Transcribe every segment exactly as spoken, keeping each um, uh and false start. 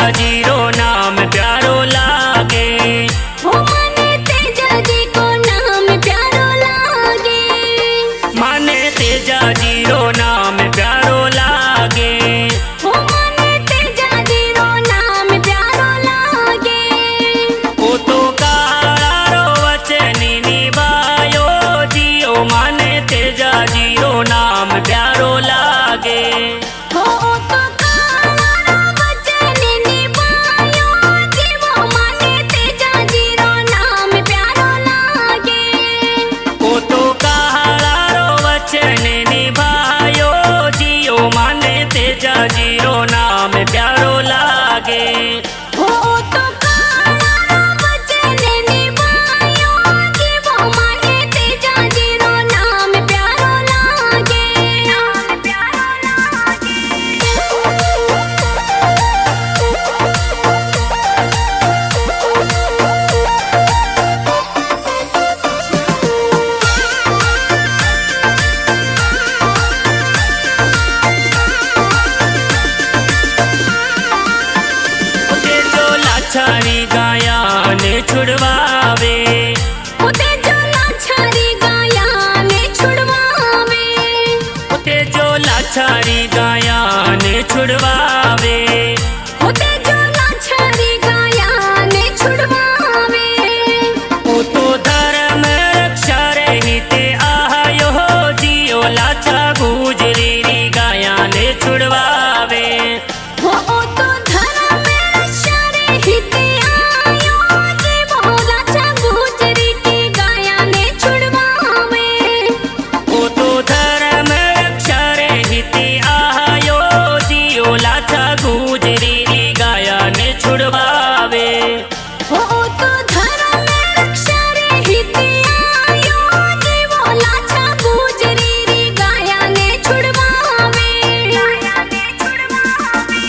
Zero नाम प्यारो लागे। हो माने तेजा जी को नाम प्यारो लागे। माने तेजा जीरो नाम प्यारो लागे। हो माने तेजा जीरो नाम प्यारो लागे। ओ तो काळा रो वचनी निभायो जियो माने तेजा जीरो नाम प्यारो लागे। हो तो काळा वचन निभायो जीवो माने तेजा जीरो नाम प्यारो लागे। ओ तो काळा रो वचन निभायो जियो माने तेजा जीरो नाम प्यारो लागे। हो तो काळा वचन निभायो जीवो माने तेजा जीरो नाम प्यारो लागे। नाम प्यारो लागे। उते जो लाचारी गाया ने छुड़वावे। उते जो लाचारी गाया ने छुड़वावे। उते जो लाचारी गाया ने छुड़वावे। उते जो लाचारी गाया ने छुड़वावे। ओ तो धर्म रक्षा रहिते आयो जियो लाचा गुजरी री गाया ने छुड़वावे। हो तो धर्म रक्षा रहिते आयो जीवो लाचा गुजरी की गाया ने छुड़वावे। ओ तो धर्म रक्षा रहिते आयो जियो लाचा गुजरी री गाया ने छुड़वावे। हो तो धर्म रक्षा रहिते आयो जीवो लाचा गुजरी री गाया ने छुड़वावे। गाया ने छुड़वावे।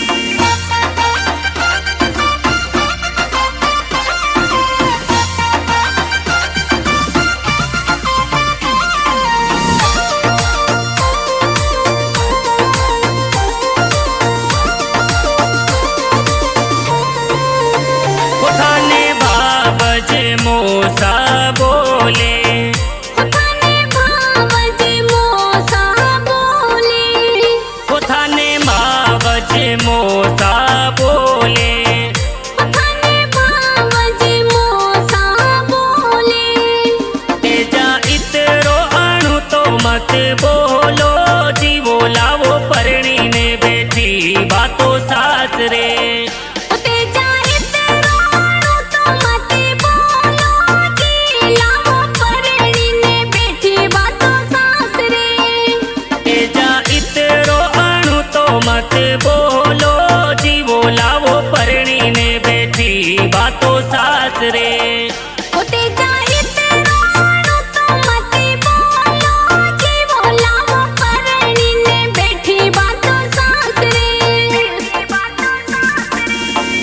उठाने बाबज मोसा बोले। उठाने भावज मोसा बोले। उठाने बाबज मोसा बोले। उठाने भावज मोसा बोले। तेजा इतरो अणु तो मत बोलो जीवो लावो परणी ने बैठी बातों सासरे। तेजा इतरो अणु तो मत बोलो जी लावो परणी ने बैठी बातों सासरे। तेजा इतरो अणु तो मत बोलो जीवो लावो परणी ने बैठी बातों सासरे। तेजा इतरो अणु तो मत बोलो जीवो लावो परणी ने बैठी बातों सासरे। बैठी बातों सासरे।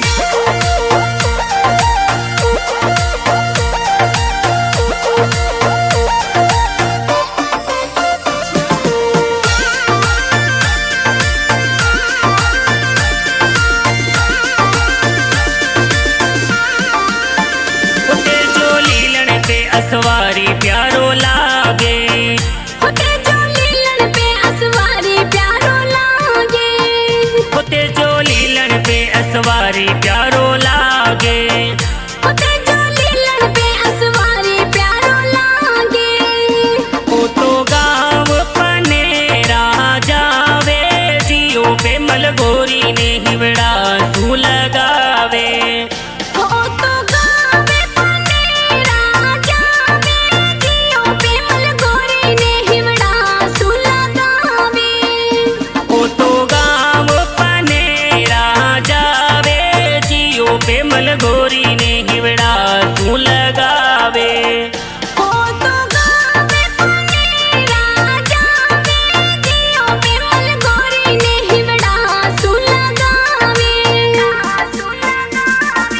उते जो लीलन पे असवारी प्यारो लागे। उते जो लीलन पे असवारी प्यारो लागे। उते जो लीलन पे असवारी प्यारो लागे। उते जो लीलन पे असवारी प्यारो लागे। ओ तो गाँव पनेरा जावे जियो पे मलगोरी ने हिवड़ा सू लगावे। हो तो गावे पनेरा जावे जियो पे मलगोरी ने हिवड़ा सू लगावे। ओ तो गाँव पनेरा जावे जियो पे मलगोरी ने हिवड़ा सू लगावे। हो तो गावे पनेरा जावे जियो पे मलगोरी ने हिवड़ा सू लगावे। सू लगावे।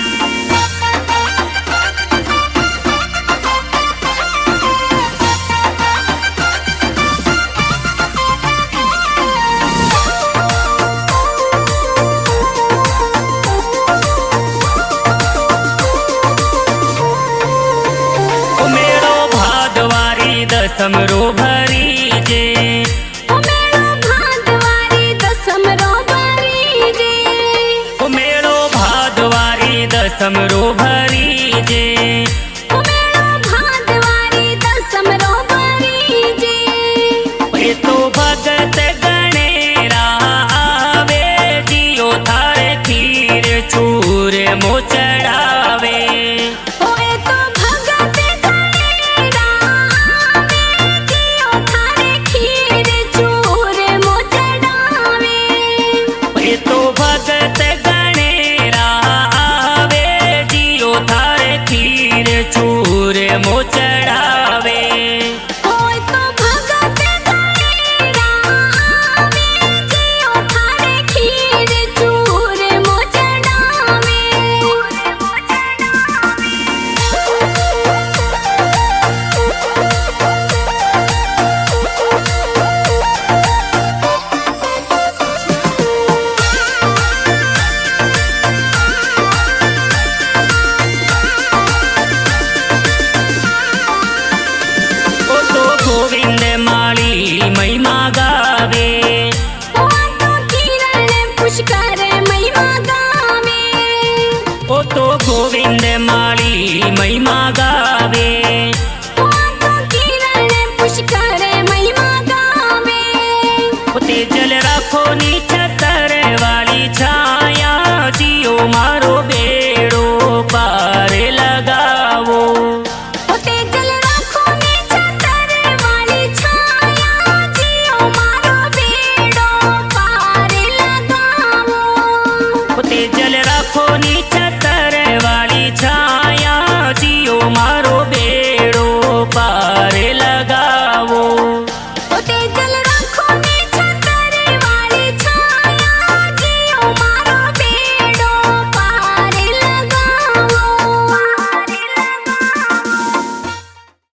दसम रो भरी जे ओ मेलो भादवारी दसम रो भरी जे ओ मेलो भादवारी दसम रो भरी जे ओ मेलो भादवारी दसम रो भरी जे ये तो भगत गणेरा आवे जियो थारे खीर चूर मो चढ़ावे ओए तो भगत गणेरा आवे जियो थारे खीर चूर मो चढ़ावे ये तो भगत गणेरा आवे जियो थारे खीर चूर मो चढ़ावे ओए तो भगत गणेरा आवे जियो थारे खीर चूर मो चढ़ावे मो चढ़ावे ओ तो गोविंद माली महिमा गावे ओ तो किरण पुष्कर महिमा गावे ओ तो गोविंद माली महिमा गावे ओ तो किरण पुष्कर महिमा गावे उते जल राखो नी छतर वाली छाया जियो मारो बेड़ो पार लगावो ओते जल राखो ने छतर वाली छाया जियो मारो बेड़ो पार लगावो उते जल राखो नी